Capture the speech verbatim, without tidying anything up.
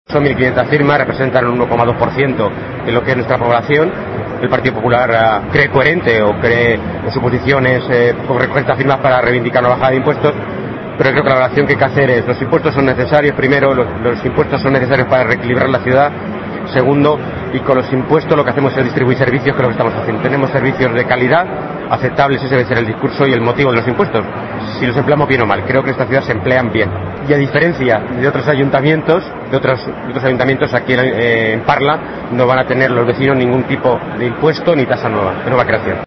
Son mil quinientas firmas, representan un uno coma dos por ciento de lo que es nuestra población. El Partido Popular uh, cree coherente o cree en sus posiciones eh, con recoger estas firmas para reivindicar una bajada de impuestos, pero creo que la valoración que hay que hacer es: los impuestos son necesarios, primero, los, los impuestos son necesarios para reequilibrar la ciudad, segundo, y con los impuestos lo que hacemos es distribuir servicios, que es lo que estamos haciendo. Tenemos servicios de calidad, aceptables, ese debe ser el discurso y el motivo de los impuestos. Si los empleamos bien o mal, creo que en esta ciudad se emplean bien. Y a diferencia de otros ayuntamientos, de otros, de otros ayuntamientos aquí en, eh, en Parla, no van a tener los vecinos ningún tipo de impuesto ni tasa nueva, de nueva creación.